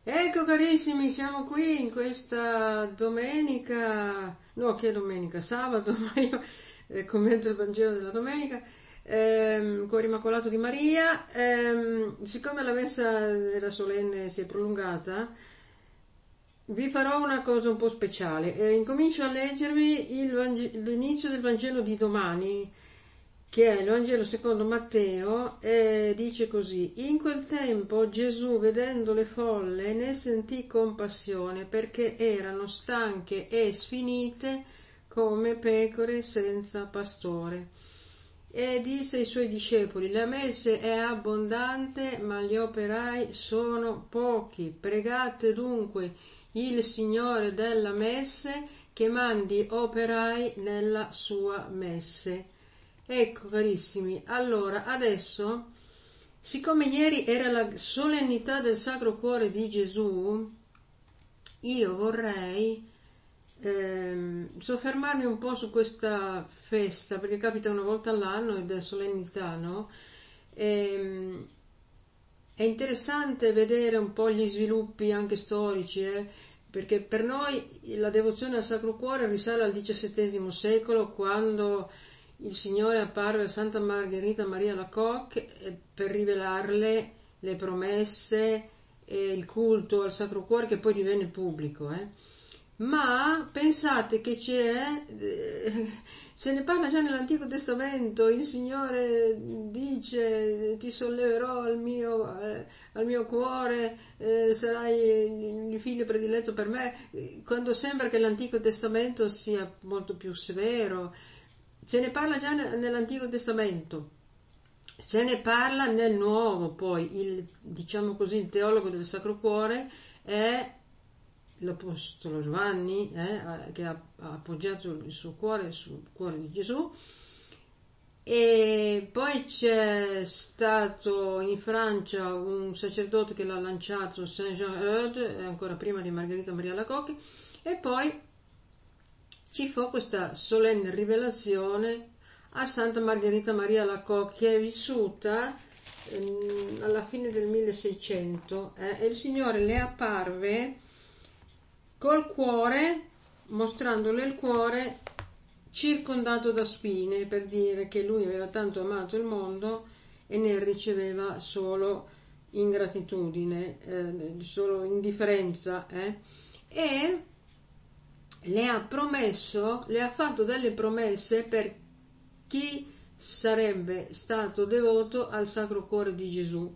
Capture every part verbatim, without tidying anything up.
Ecco carissimi, siamo qui in questa domenica, no che domenica, sabato, ma io eh, commento il Vangelo della domenica, ehm, Cuore Immacolato di Maria. Ehm, siccome la messa della solenne si è prolungata, vi farò una cosa un po' speciale. Eh, incomincio a leggervi il Vange- l'inizio del Vangelo di domani, che è il Vangelo secondo Matteo, e dice così: in quel tempo Gesù, vedendo le folle, ne sentì compassione, perché erano stanche e sfinite come pecore senza pastore. E disse ai suoi discepoli: la messe è abbondante, ma gli operai sono pochi. Pregate dunque il Signore della messe che mandi operai nella sua messe. Ecco carissimi, allora adesso, siccome ieri era la solennità del Sacro Cuore di Gesù, io vorrei ehm, soffermarmi un po' su questa festa, perché capita una volta all'anno ed è solennità, no? Ehm, è interessante vedere un po' gli sviluppi anche storici, eh? Perché per noi la devozione al Sacro Cuore risale al diciassettesimo secolo, quando il Signore apparve a Santa Margherita Maria Alacoque per rivelarle le promesse e il culto al Sacro Cuore, che poi divenne pubblico. Eh? Ma pensate che c'è, eh, se ne parla già nell'Antico Testamento, il Signore dice: ti solleverò al mio, eh, al mio cuore, eh, sarai il figlio prediletto per me, quando sembra che l'Antico Testamento sia molto più severo. Se ne parla già nell'Antico Testamento, se ne parla nel Nuovo. Poi il, diciamo così, il teologo del Sacro Cuore è l'Apostolo Giovanni, eh, che ha, ha appoggiato il suo cuore sul cuore di Gesù. E poi c'è stato in Francia un sacerdote che l'ha lanciato, Saint-Jean-Eudes, ancora prima di Margherita Maria Alacoque, e poi ci fu questa solenne rivelazione a Santa Margherita Maria Alacoque, che è vissuta ehm, alla fine del milleseicento, eh, e il Signore le apparve col cuore, mostrandole il cuore circondato da spine, per dire che lui aveva tanto amato il mondo e ne riceveva solo ingratitudine, eh, solo indifferenza, eh? E le ha promesso, le ha fatto delle promesse per chi sarebbe stato devoto al Sacro Cuore di Gesù.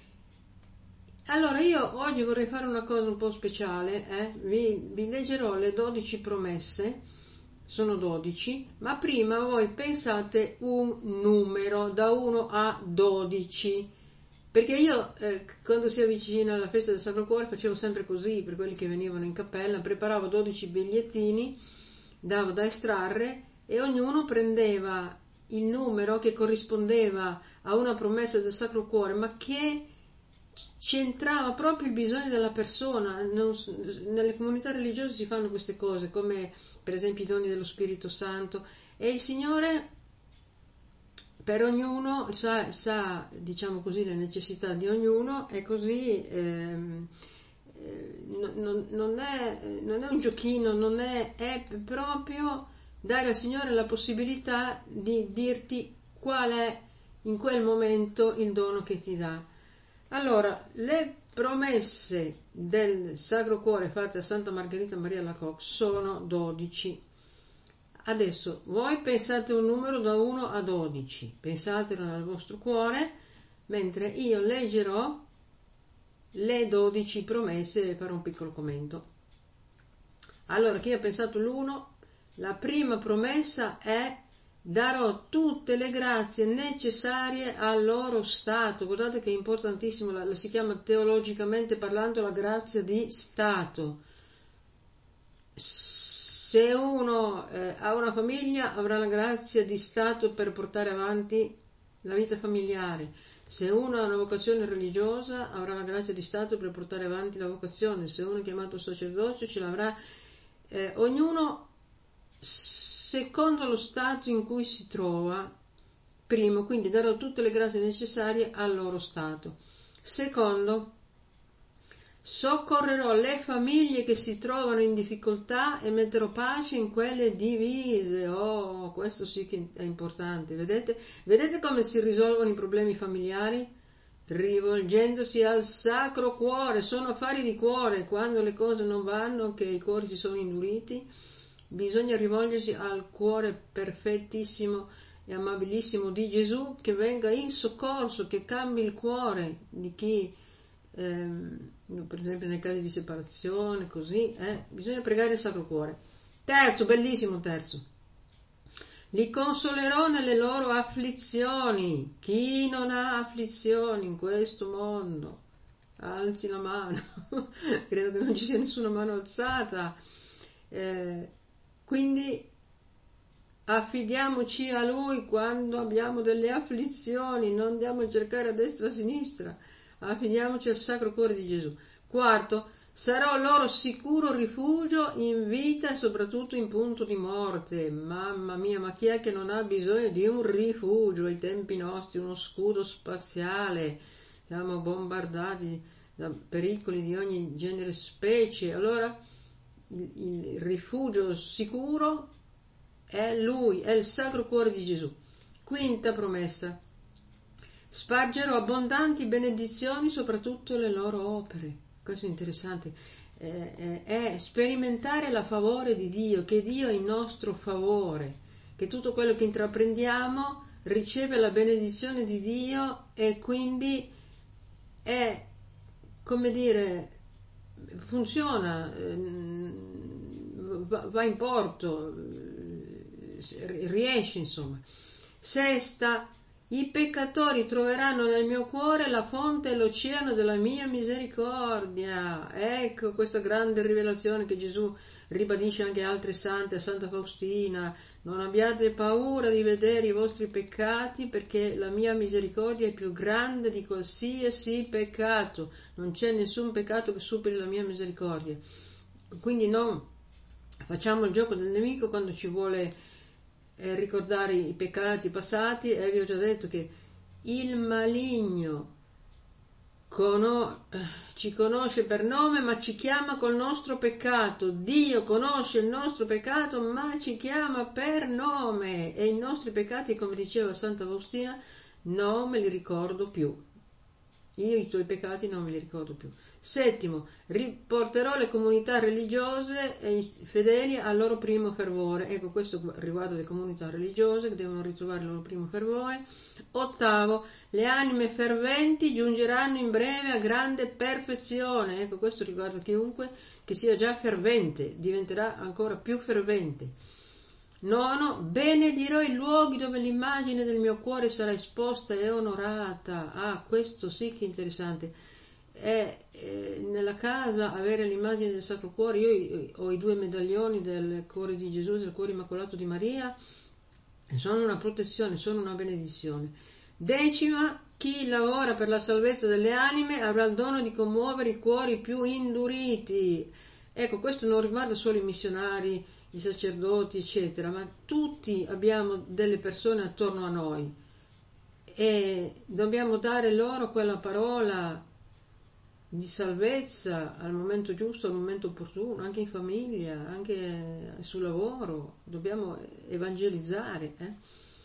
Allora io oggi vorrei fare una cosa un po' speciale, eh? vi, vi leggerò le dodici promesse, sono dodici, ma prima voi pensate un numero da uno a dodici, perché io eh, quando si avvicina alla festa del Sacro Cuore facevo sempre così, per quelli che venivano in cappella, preparavo dodici bigliettini, davo da estrarre e ognuno prendeva il numero che corrispondeva a una promessa del Sacro Cuore, ma che c'entrava proprio il bisogno della persona. Non, nelle comunità religiose si fanno queste cose, come per esempio i doni dello Spirito Santo, e il Signore per ognuno sa, sa diciamo così, le necessità di ognuno, e così ehm, eh, non, non, è, non è un giochino, non è, è proprio dare al Signore la possibilità di dirti qual è in quel momento il dono che ti dà. Allora, le promesse del Sacro Cuore fatte a Santa Margherita Maria Alacoque sono dodici. Adesso, voi pensate un numero da uno a dodici, pensatelo nel vostro cuore, mentre io leggerò le dodici promesse e farò un piccolo commento. Allora, chi ha pensato l'uno, la prima promessa è: darò tutte le grazie necessarie al loro stato. Guardate che è importantissimo, la, la si chiama teologicamente parlando la grazia di stato. Se uno eh, ha una famiglia, avrà la grazia di stato per portare avanti la vita familiare. Se uno ha una vocazione religiosa, avrà la grazia di stato per portare avanti la vocazione. Se uno è chiamato sacerdozio, ce l'avrà. Eh, ognuno secondo lo stato in cui si trova. Primo, quindi darò tutte le grazie necessarie al loro stato. Secondo, Soccorrerò le famiglie che si trovano in difficoltà e metterò pace in quelle divise. Oh, questo sì che è importante. Vedete? Vedete come si risolvono i problemi familiari? Rivolgendosi al Sacro Cuore. Sono affari di cuore. Quando le cose non vanno, che i cuori si sono induriti, bisogna rivolgersi al cuore perfettissimo e amabilissimo di Gesù, che venga in soccorso, che cambi il cuore di chi, ehm, per esempio nei casi di separazione, così, eh, bisogna pregare il Sacro Cuore. Terzo, bellissimo terzo. Li consolerò nelle loro afflizioni. Chi non ha afflizioni in questo mondo, alzi la mano. Credo che non ci sia nessuna mano alzata. Eh, quindi affidiamoci a Lui quando abbiamo delle afflizioni, non andiamo a cercare a destra e a sinistra. Affidiamoci al Sacro Cuore di Gesù. Quarto, sarò loro sicuro rifugio in vita e soprattutto in punto di morte. Mamma mia, ma chi è che non ha bisogno di un rifugio ai tempi nostri, uno scudo spaziale? Siamo bombardati da pericoli di ogni genere e specie. Allora, il, il rifugio sicuro è Lui, è il Sacro Cuore di Gesù. Quinta promessa. Spargerò abbondanti benedizioni soprattutto le loro opere. Questo è interessante. Eh, è sperimentare la favore di Dio, che Dio è in nostro favore, che tutto quello che intraprendiamo riceve la benedizione di Dio e quindi è, come dire, funziona, va in porto, riesce, insomma. Sesta, i peccatori troveranno nel mio cuore la fonte e l'oceano della mia misericordia. Ecco questa grande rivelazione che Gesù ribadisce anche a altre sante, a Santa Faustina. Non abbiate paura di vedere i vostri peccati, perché la mia misericordia è più grande di qualsiasi peccato. Non c'è nessun peccato che superi la mia misericordia. Quindi non facciamo il gioco del nemico quando ci vuole eh, ricordare i peccati passati. E vi ho già detto che il maligno cono- ci conosce per nome, ma ci chiama col nostro peccato. Dio conosce il nostro peccato, ma ci chiama per nome, e i nostri peccati, come diceva Santa Faustina, non me li ricordo più. Io i tuoi peccati non me li ricordo più. Settimo, riporterò le comunità religiose e i fedeli al loro primo fervore. Ecco, questo riguarda le comunità religiose che devono ritrovare il loro primo fervore. Ottavo, le anime ferventi giungeranno in breve a grande perfezione. Ecco, questo riguarda chiunque che sia già fervente, diventerà ancora più fervente. Nono, benedirò i luoghi dove l'immagine del mio cuore sarà esposta e onorata. Ah, questo sì che è interessante. È, è nella casa avere l'immagine del Sacro Cuore. Io ho i due medaglioni del Cuore di Gesù e del Cuore Immacolato di Maria. Sono una protezione, sono una benedizione. Decima, chi lavora per la salvezza delle anime avrà il dono di commuovere i cuori più induriti. Ecco, questo non riguarda solo i missionari, i sacerdoti, eccetera, ma tutti abbiamo delle persone attorno a noi e dobbiamo dare loro quella parola di salvezza al momento giusto, al momento opportuno, anche in famiglia, anche sul lavoro. Dobbiamo evangelizzare. Eh?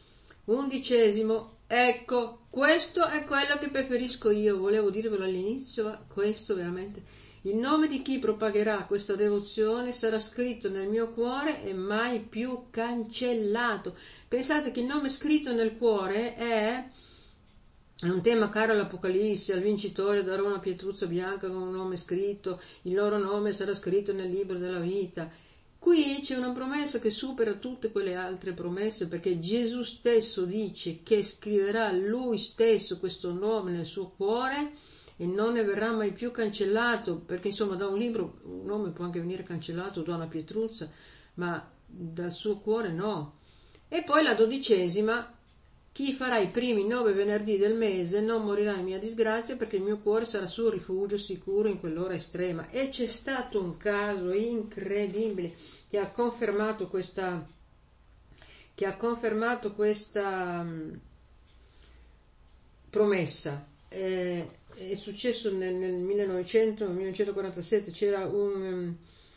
Undicesimo, ecco, questo è quello che preferisco io, volevo dirvelo all'inizio, ma questo veramente... Il nome di chi propagherà questa devozione sarà scritto nel mio cuore e mai più cancellato. Pensate che il nome scritto nel cuore è un tema caro all'Apocalisse, al vincitore darò una pietruzza bianca con un nome scritto, il loro nome sarà scritto nel libro della vita. Qui c'è una promessa che supera tutte quelle altre promesse, perché Gesù stesso dice che scriverà lui stesso questo nome nel suo cuore e non ne verrà mai più cancellato, perché insomma da un libro un nome può anche venire cancellato, da una pietruzza, ma dal suo cuore no. E poi la dodicesima, chi farà i primi nove venerdì del mese non morirà in mia disgrazia, perché il mio cuore sarà suo rifugio sicuro in quell'ora estrema. E c'è stato un caso incredibile che ha confermato questa che ha confermato questa um, promessa. Eh, è successo nel, nel millenovecento, millenovecentoquarantasette, c'era un,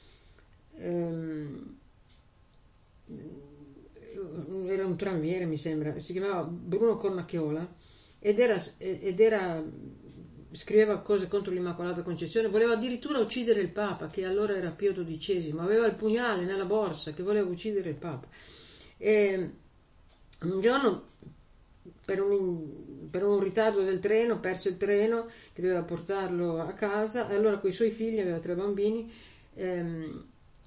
um, era un tranviere mi sembra, si chiamava Bruno Cornacchiola ed era, ed era scriveva cose contro l'Immacolata Concezione, voleva addirittura uccidere il Papa, che allora era Pio dodicesimo, aveva il pugnale nella borsa che voleva uccidere il Papa. E un giorno per un, per un ritardo del treno perse il treno che doveva portarlo a casa, e allora con i suoi figli, aveva tre bambini, ehm,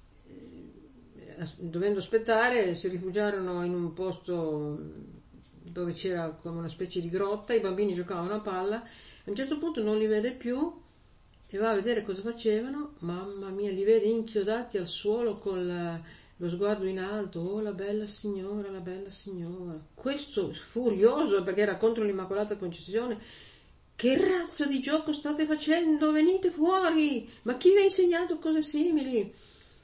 dovendo aspettare si rifugiarono in un posto dove c'era come una specie di grotta, i bambini giocavano a palla, a un certo punto non li vede più e va a vedere cosa facevano, mamma mia, li vede inchiodati al suolo con la, lo sguardo in alto, oh la bella signora, la bella signora. Questo furioso perché era contro l'Immacolata Concezione: che razza di gioco state facendo? Venite fuori! Ma chi vi ha insegnato cose simili?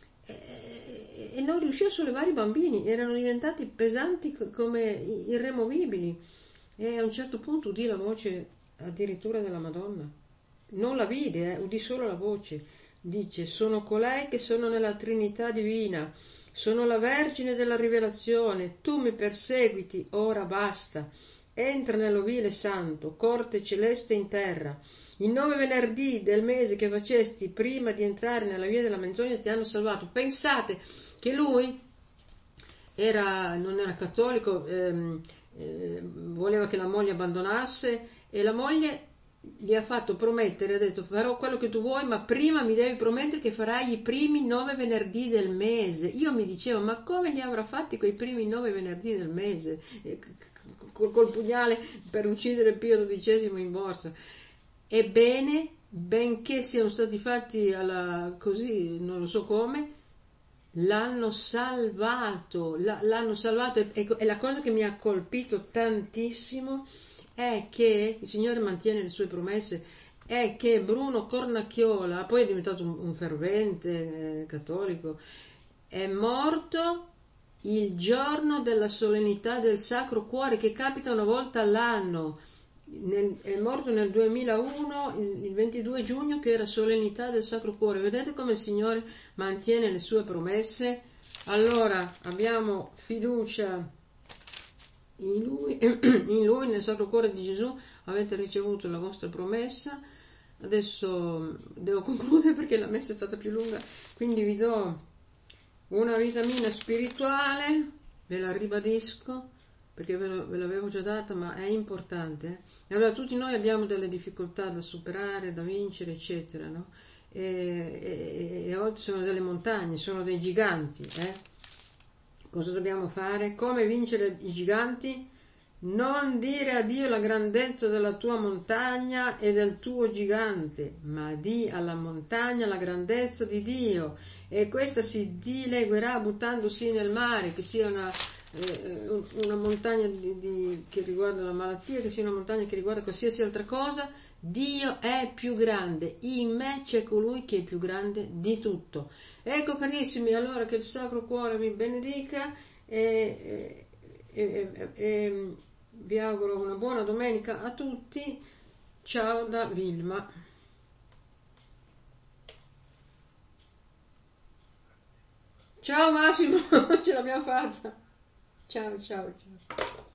E, e non riuscì a sollevare i bambini, erano diventati pesanti come irremovibili. E a un certo punto udì la voce addirittura della Madonna. Non la vide, eh, udì solo la voce. Dice: sono colei che sono nella Trinità Divina, sono la Vergine della Rivelazione, tu mi perseguiti, ora basta. Entra nell'ovile santo, corte celeste in terra. I nove venerdì del mese che facesti prima di entrare nella via della menzogna ti hanno salvato. Pensate che lui era, non era cattolico, ehm, eh, voleva che la moglie abbandonasse, e la moglie gli ha fatto promettere, ha detto: farò quello che tu vuoi, ma prima mi devi promettere che farai i primi nove venerdì del mese. Io mi dicevo: ma come li avrà fatti quei primi nove venerdì del mese? Col, col pugnale per uccidere Pio dodicesimo in borsa. Ebbene, benché siano stati fatti alla, così, non lo so come, l'hanno salvato, l'hanno salvato, e, e la cosa che mi ha colpito tantissimo è che il Signore mantiene le sue promesse, è che Bruno Cornacchiola, poi è diventato un, un fervente eh, cattolico, è morto il giorno della solennità del Sacro Cuore, che capita una volta all'anno. Nel, è morto nel duemilauno, il, il ventidue giugno, che era solennità del Sacro Cuore. Vedete come il Signore mantiene le sue promesse? Allora abbiamo fiducia in Lui, in Lui, nel Sacro Cuore di Gesù. Avete ricevuto la vostra promessa. Adesso devo concludere perché la messa è stata più lunga, quindi vi do una vitamina spirituale, ve la ribadisco perché ve, lo, ve l'avevo già data, ma è importante. Eh? Allora, tutti noi abbiamo delle difficoltà da superare, da vincere, eccetera, no? E, e, e a volte sono delle montagne, sono dei giganti. Eh? Cosa dobbiamo fare? Come vincere i giganti? Non dire a Dio la grandezza della tua montagna e del tuo gigante, ma di alla montagna la grandezza di Dio, e questa si dileguerà buttandosi nel mare, che sia una, eh, una montagna di, di, che riguarda la malattia, che sia una montagna che riguarda qualsiasi altra cosa. Dio è più grande, in me c'è colui che è più grande di tutto. Ecco, carissimi, allora che il Sacro Cuore vi benedica e, e, e, e vi auguro una buona domenica a tutti. Ciao da Vilma. Ciao Massimo, ce l'abbiamo fatta. Ciao, ciao, ciao.